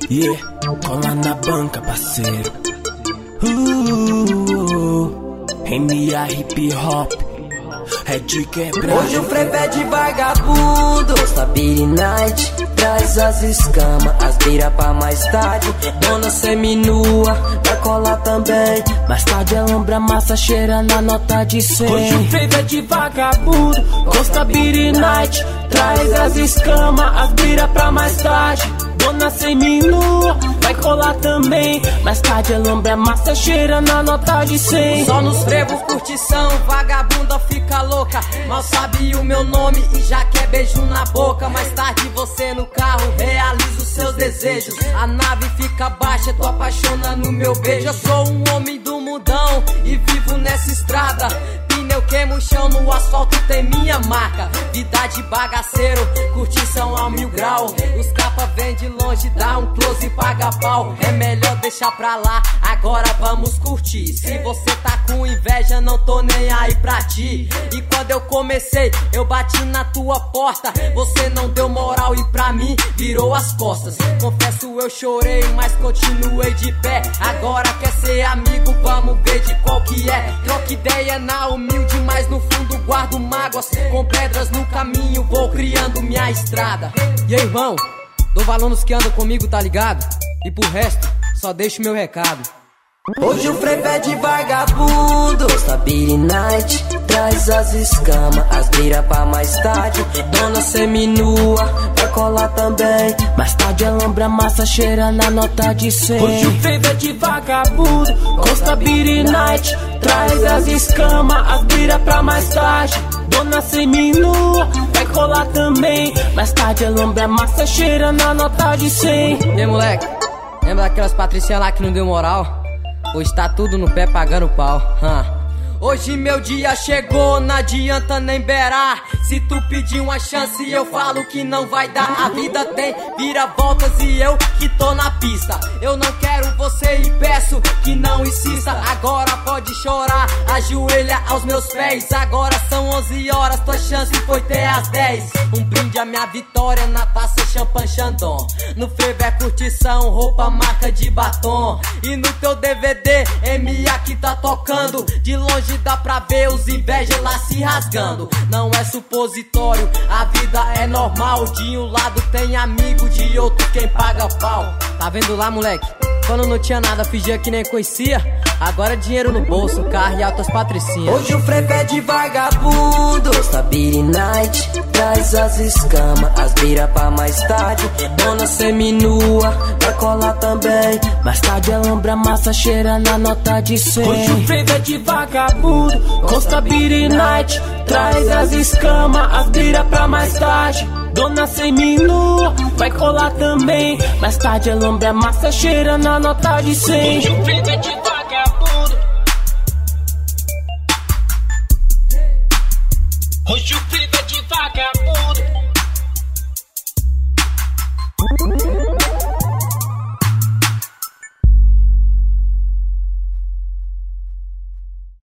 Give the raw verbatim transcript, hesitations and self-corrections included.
Yeah, cola na banca, parceiro. uh, M A Hip Hop é de quebrar. Hoje o frevo é de vagabundo. Stabile Night traz as escamas, as beira pra mais tarde. Dona seminua, vai colar também. Mais tarde é lombra massa, cheira na nota de cem. Hoje o frevo é de vagabundo. Com Stabile Night traz as escamas, as beira pra mais tarde. Dona seminua, vai colar também. Mais tarde é lombra massa, cheira na nota de cem. Só nos frevos curtição, vagabunda fica louca. Mal sabe o meu nome e já quer beijo na boca. Mais tarde você no carro realiza os seus desejos. A nave fica baixa, tu apaixona no meu beijo. Eu sou um homem do mundão e vivo nessa estrada. Pneu queima o chão, no asfalto tem minha marca. Vida de bagaceiro, curtição ao mil grau. Os capa vem de longe, dá um close e paga pau. É melhor deixar pra lá, agora vamos curtir. Se você tá com inveja, não tô nem aí pra ti. E quando eu comecei, eu bati na tua porta. Você não deu moral e pra mim virou as costas. Confesso, eu chorei, mas continuei de pé. Agora quer ser amigo, vamos ver de qual que é. Troca ideia na humilde, mas no fundo guardo mágoas. Com pedras no caminho, vou criando minha estrada. E aí, irmão, dou valor nos que andam comigo, tá ligado? E pro resto, só deixo meu recado. Hoje o frevo é de vagabundo. Stabile Night traz as escamas, as beira pra mais tarde. Dona seminua, vai colar também. Mais tarde é lombra massa, cheira na nota de cem. Hoje o frevo é de vagabundo. Com Stabile Night traz as escamas, as beira pra mais tarde. Dona seminua, vai colar também. Mais tarde é lombra massa, cheira na nota de cem. E aí, moleque, lembra daquelas patricinhas lá que não deu moral? Hoje tá tudo no pé pagando pau. huh. Hoje meu dia chegou, não adianta nem berar. Se tu pedir uma chance, eu falo que não vai dar. A vida tem vira-voltas e eu que tô na pista. Eu não quero você e peço que não insista. Agora pode chorar, ajoelha aos meus pés. Agora são onze horas, tua chance foi ter às dez. Um brinde à minha vitória na taça champanhe Chandon. No frevo é curtição, roupa marca de batom. E no teu D V D, M A que tá tocando. De longe dá pra ver os invejas lá se rasgando. Não é supositório, a vida é normal. De um lado tem amigo, de outro quem paga pau. Tá vendo lá, moleque? Quando não tinha nada, fingia que nem conhecia. Agora é dinheiro no bolso, carro e altas patricinhas. Hoje o frevo é de vagabundo. Stabile Night traz as escamas, as beira pra mais tarde. Dona seminua, vai colar também. Mais tarde é lombra massa, cheira na nota de cem. Hoje o frevo é de vagabundo. Com Stabile Night traz as escamas, as beira pra mais tarde. Dona seminua, vai colar também. Mais tarde é lombra massa, cheira na nota de cem. Hoje o frevo é de vagabundo. Hoje o frevo